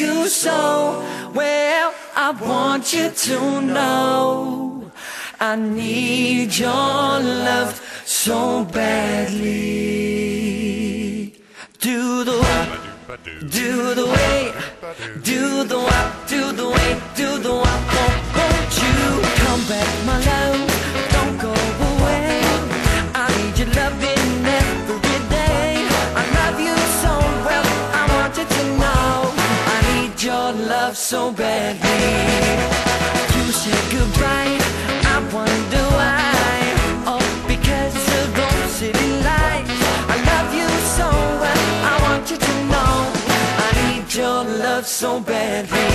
you so. Well, I want you to know I need your love so badly. Do the way, do the way, do the wop, do the way, do the wop. Won't you come back, my love? Don't go away. I need your loving every day. I love you so well, I want you to know I need your love so badly. You said goodbye, I wonder why. Oh, because of those city lights. I love you so well, I want you to know I need your love so badly.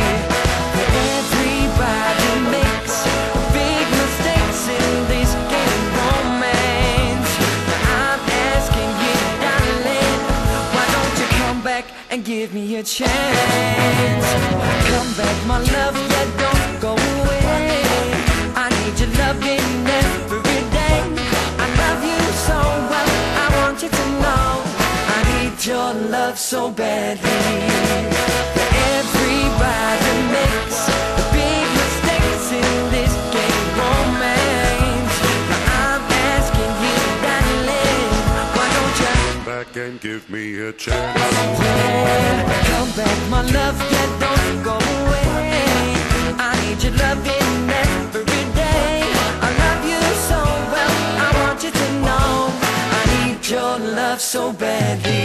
Everybody makes big mistakes in this game romance. I'm asking you, darling, why don't you come back and give me a chance? Come back, my love, yeah, don't go away. I need your loving every day. I love you so well, I want you to know I need your love so badly. Everybody makes big mistakes in this game romance. Now I'm asking you, darling, why don't you come back and give me a chance? yeah, come back, my love, yeah, don't go away. I need your loving every day. I love you so well, I want you to know I need your love so badly.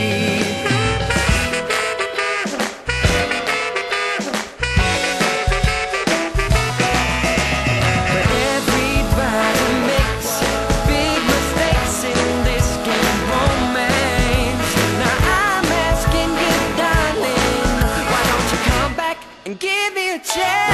And give me a chance.